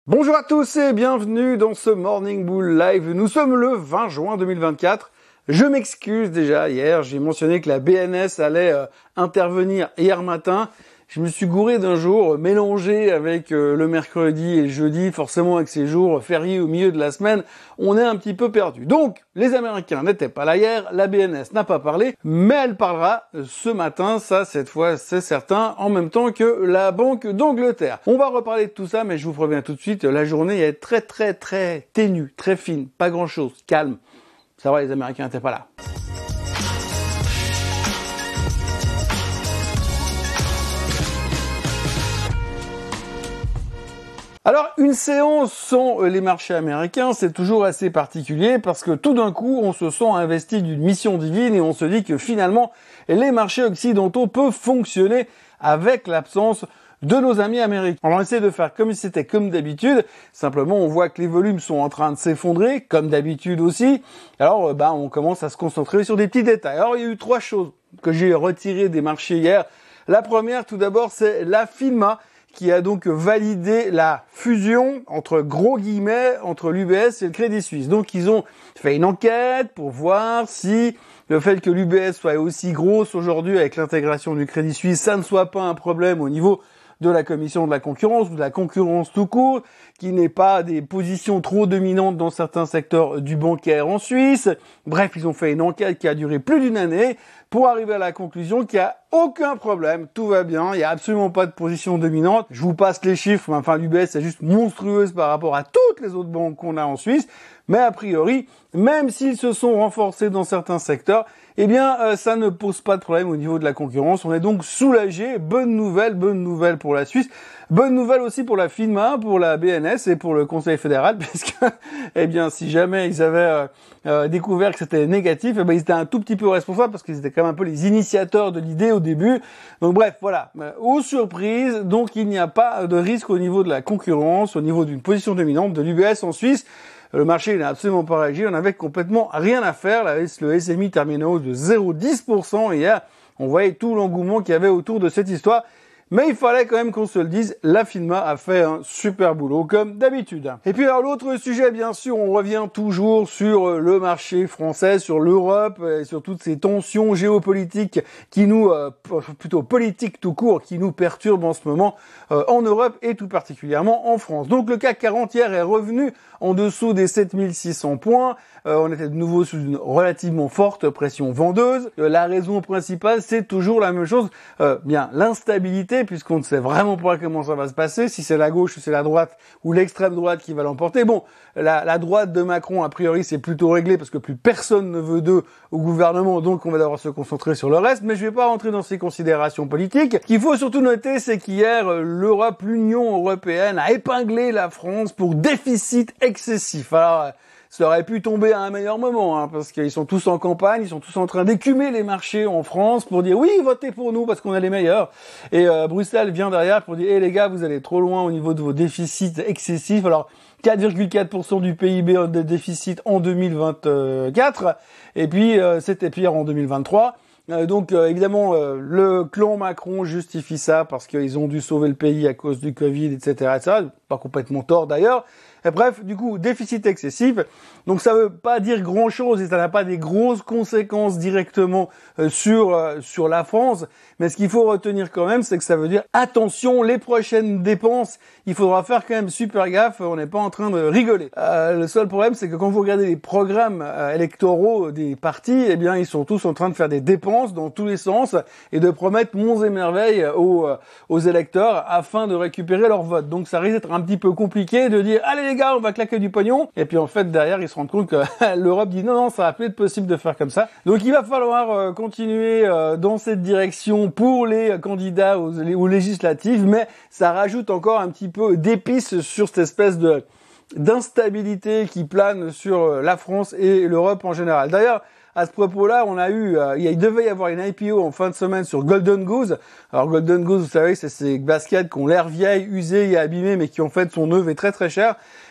Bonjour à tous et bienvenue dans ce Morning Bull Live. Nous sommes le 20 juin 2024. Je m'excuse déjà, hier j'ai mentionné que la BNS allait intervenir hier matin. Je me suis gouré d'un jour mélangé avec le mercredi et le jeudi, forcément avec ces jours fériés au milieu de la semaine, on est un petit peu perdu. Donc, les Américains n'étaient pas là hier, la BNS n'a pas parlé, mais elle parlera ce matin, ça cette fois c'est certain, en même temps que la Banque d'Angleterre. On va reparler de tout ça, mais je vous préviens tout de suite, la journée est très ténue, très fine, pas grand chose, calme. Ça va, les Américains n'étaient pas là. Alors, une séance sans les marchés américains, c'est toujours assez particulier parce que tout d'un coup, on se sent investi d'une mission divine et on se dit que finalement, les marchés occidentaux peuvent fonctionner avec l'absence de nos amis américains. On essaie de faire comme si c'était comme d'habitude, simplement on voit que les volumes sont en train de s'effondrer, comme d'habitude aussi. Alors, on commence à se concentrer sur des petits détails. Alors, il y a eu trois choses que j'ai retirées des marchés hier. La première, tout d'abord, c'est la FINMA, qui a donc validé la fusion, entre gros guillemets, entre l'UBS et le Crédit Suisse. Donc ils ont fait une enquête pour voir si le fait que l'UBS soit aussi grosse aujourd'hui avec l'intégration du Crédit Suisse, ça ne soit pas un problème au niveau de la commission de la concurrence ou de la concurrence tout court, qui n'ait pas des positions trop dominantes dans certains secteurs du bancaire en Suisse. Bref, ils ont fait une enquête qui a duré plus d'une année pour arriver à la conclusion qu'il n'y a aucun problème, tout va bien, il n'y a absolument pas de position dominante. Je vous passe les chiffres, mais enfin l'UBS est juste monstrueuse par rapport à toutes les autres banques qu'on a en Suisse, mais a priori, même s'ils se sont renforcés dans certains secteurs, eh bien ça ne pose pas de problème au niveau de la concurrence. On est donc soulagé, bonne nouvelle pour la Suisse, bonne nouvelle aussi pour la FINMA, pour la BNS et pour le Conseil fédéral, puisque eh bien si jamais ils avaient découvert que c'était négatif, eh bien ils étaient un tout petit peu responsables parce qu'ils étaient quand même un peu les initiateurs de l'idée au début. Donc bref, voilà, aux surprises, donc il n'y a pas de risque au niveau de la concurrence, au niveau d'une position dominante de l'UBS en Suisse. Le marché n'a absolument pas réagi, on avait complètement rien à faire. Le SMI terminait en haut de 0,10% hier. On voyait tout l'engouement qu'il y avait autour de cette histoire. Mais il fallait quand même qu'on se le dise, la FINMA a fait un super boulot, comme d'habitude. Et puis alors l'autre sujet, bien sûr, on revient toujours sur le marché français, sur l'Europe, et sur toutes ces tensions géopolitiques qui nous, plutôt politiques tout court, qui nous perturbent en ce moment en Europe et tout particulièrement en France. Donc le CAC 40 hier est revenu en dessous des 7600 points. On était de nouveau sous une relativement forte pression vendeuse. La raison principale, c'est toujours la même chose, l'instabilité, puisqu'on ne sait vraiment pas comment ça va se passer, si c'est la gauche ou c'est la droite ou l'extrême droite qui va l'emporter. Bon, la droite de Macron, a priori, c'est plutôt réglé parce que plus personne ne veut d'eux au gouvernement, donc on va devoir se concentrer sur le reste, mais je vais pas rentrer dans ces considérations politiques. Ce qu'il faut surtout noter, c'est qu'hier, l'Union européenne a épinglé la France pour déficit excessif. Alors, ça aurait pu tomber à un meilleur moment, parce qu'ils sont tous en campagne, ils sont tous en train d'écumer les marchés en France pour dire oui, votez pour nous parce qu'on est les meilleurs. Et Bruxelles vient derrière pour dire les gars, vous allez trop loin au niveau de vos déficits excessifs. Alors 4,4% du PIB de déficit en 2024, et puis c'était pire en 2023. Donc évidemment, le clan Macron justifie ça parce qu'ils ont dû sauver le pays à cause du Covid, etc. Pas complètement tort d'ailleurs. Et bref, du coup, déficit excessif. Donc ça veut pas dire grand-chose et ça n'a pas des grosses conséquences directement sur la France. Mais ce qu'il faut retenir quand même, c'est que ça veut dire attention, les prochaines dépenses, il faudra faire quand même super gaffe. On n'est pas en train de rigoler. Le seul problème, c'est que quand vous regardez les programmes électoraux des partis, eh bien, ils sont tous en train de faire des dépenses dans tous les sens et de promettre monts et merveilles aux électeurs afin de récupérer leur vote. Donc ça risque d'être un petit peu compliqué de dire allez les gars, on va claquer du pognon. Et puis en fait derrière ils se rendent compte que l'Europe dit non, ça va plus être possible de faire comme ça. Donc il va falloir continuer dans cette direction pour les candidats aux législatives, mais ça rajoute encore un petit peu d'épices sur cette espèce d'instabilité qui plane sur la France et l'Europe en général. D'ailleurs, à ce propos-là, on a eu, il devait y avoir une IPO en fin de semaine sur Golden Goose. Alors Golden Goose, vous savez, c'est ces baskets qui ont l'air vieilles, usées et abîmées, mais qui en fait sont neuves et très très chères.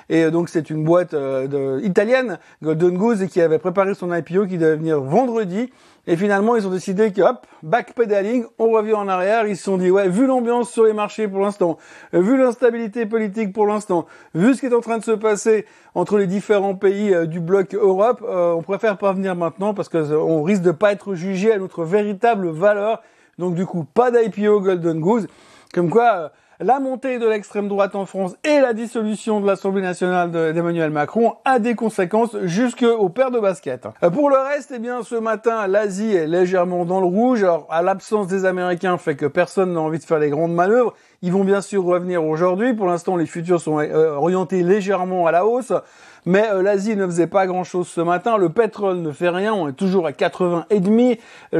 Et donc c'est une boîte italienne, Golden Goose, et qui avait préparé son IPO qui devait venir vendredi. Et finalement, ils ont décidé que, hop, backpedaling, on revient en arrière. Ils se sont dit, ouais, vu l'ambiance sur les marchés pour l'instant, vu l'instabilité politique pour l'instant, vu ce qui est en train de se passer entre les différents pays du bloc Europe, on préfère pas venir maintenant parce qu'on risque de pas être jugé à notre véritable valeur. Donc du coup, pas d'IPO Golden Goose. Comme quoi, la montée de l'extrême droite en France et la dissolution de l'Assemblée nationale d'Emmanuel Macron a des conséquences jusqu'aux paires de basket. Pour le reste, eh bien, ce matin, l'Asie est légèrement dans le rouge. Alors, à l'absence des Américains, fait que personne n'a envie de faire les grandes manœuvres. Ils vont bien sûr revenir aujourd'hui. Pour l'instant, les futurs sont orientés légèrement à la hausse. Mais l'Asie ne faisait pas grand-chose ce matin. Le pétrole ne fait rien, on est toujours à 80,5.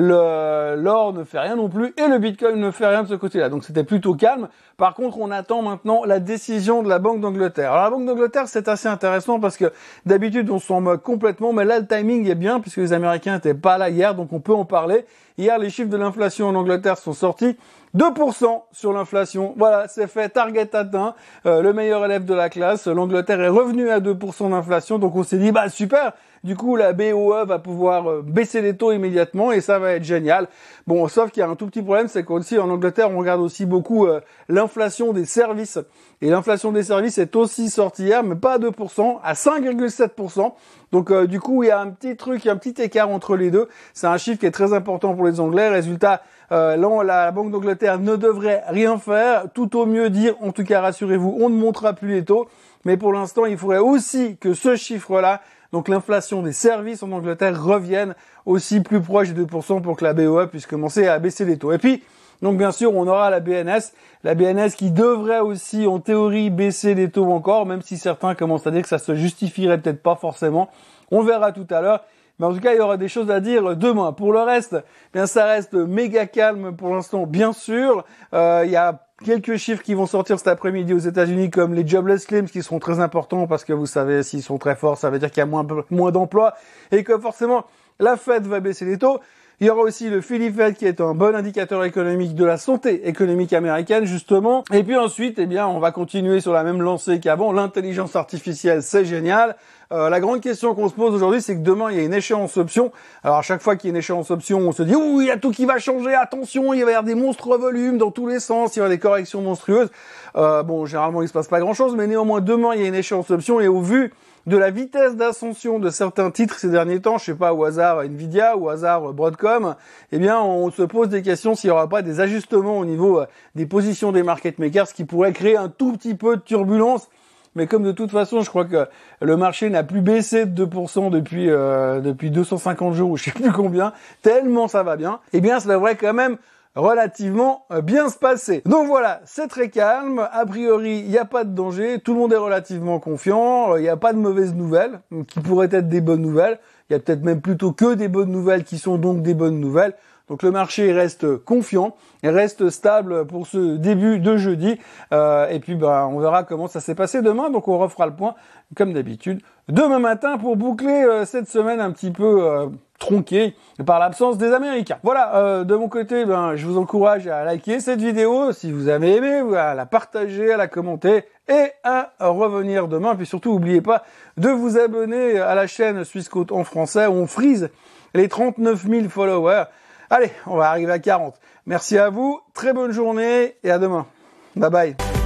L'or ne fait rien non plus. Et le Bitcoin ne fait rien de ce côté-là. Donc c'était plutôt calme. Par contre, on attend maintenant la décision de la Banque d'Angleterre. Alors la Banque d'Angleterre, c'est assez intéressant parce que d'habitude, on s'en moque complètement. Mais là, le timing est bien puisque les Américains n'étaient pas là hier. Donc on peut en parler. Hier, les chiffres de l'inflation en Angleterre sont sortis. 2% sur l'inflation. Voilà, c'est fait, target atteint, le meilleur élève de la classe. L'Angleterre est revenue à 2% d'inflation, donc on s'est dit, bah super, du coup la BOE va pouvoir baisser les taux immédiatement et ça va être génial. Bon, sauf qu'il y a un tout petit problème, c'est qu'aussi en Angleterre, on regarde aussi beaucoup l'inflation des services. Et l'inflation des services est aussi sortie hier, mais pas à 2%, à 5,7%. Donc du coup, il y a un petit truc, il y a un petit écart entre les deux. C'est un chiffre qui est très important pour les Anglais. Résultat, la Banque d'Angleterre ne devrait rien faire, tout au mieux dire, en tout cas rassurez-vous, on ne montera plus les taux. Mais pour l'instant, il faudrait aussi que ce chiffre-là, donc l'inflation des services en Angleterre, revienne aussi plus proche des 2% pour que la BOE puisse commencer à baisser les taux. Et puis, donc bien sûr, on aura la BNS qui devrait aussi, en théorie, baisser les taux encore, même si certains commencent à dire que ça se justifierait peut-être pas forcément. On verra tout à l'heure. Mais en tout cas, il y aura des choses à dire demain. Pour le reste, bien ça reste méga calme pour l'instant, bien sûr. Il y a quelques chiffres qui vont sortir cet après-midi aux États-Unis, comme les jobless claims, qui seront très importants parce que vous savez, s'ils sont très forts, ça veut dire qu'il y a moins d'emplois et que forcément la Fed va baisser les taux. Il y aura aussi le Philly Fed qui est un bon indicateur économique de la santé économique américaine, justement. Et puis ensuite, eh bien, on va continuer sur la même lancée qu'avant. L'intelligence artificielle, c'est génial. La grande question qu'on se pose aujourd'hui, c'est que demain, il y a une échéance option. Alors, à chaque fois qu'il y a une échéance option, on se dit, ouh, il y a tout qui va changer, attention, il va y avoir des monstres volumes dans tous les sens, il y aura des corrections monstrueuses. Bon, généralement, il se passe pas grand-chose, mais néanmoins, demain, il y a une échéance option et au vu de la vitesse d'ascension de certains titres ces derniers temps, je sais pas, au hasard Nvidia, au hasard Broadcom, eh bien, on se pose des questions s'il y aura pas des ajustements au niveau des positions des market makers, ce qui pourrait créer un tout petit peu de turbulence. Mais comme de toute façon, je crois que le marché n'a plus baissé de 2% depuis 250 jours ou je sais plus combien, tellement ça va bien, eh bien, ça devrait quand même relativement bien se passer. Donc voilà, c'est très calme, a priori, il n'y a pas de danger, tout le monde est relativement confiant, il n'y a pas de mauvaises nouvelles, qui pourraient être des bonnes nouvelles, il y a peut-être même plutôt que des bonnes nouvelles qui sont donc des bonnes nouvelles. Donc le marché reste confiant et reste stable pour ce début de jeudi. Et puis on verra comment ça s'est passé demain. Donc on refera le point comme d'habitude demain matin pour boucler cette semaine un petit peu tronquée par l'absence des Américains. Voilà, de mon côté, je vous encourage à liker cette vidéo si vous avez aimé, à la partager, à la commenter et à revenir demain. Puis surtout, n'oubliez pas de vous abonner à la chaîne Swissquote en français où on frise les 39 000 followers. Allez, on va arriver à 40. Merci à vous, très bonne journée et à demain. Bye bye.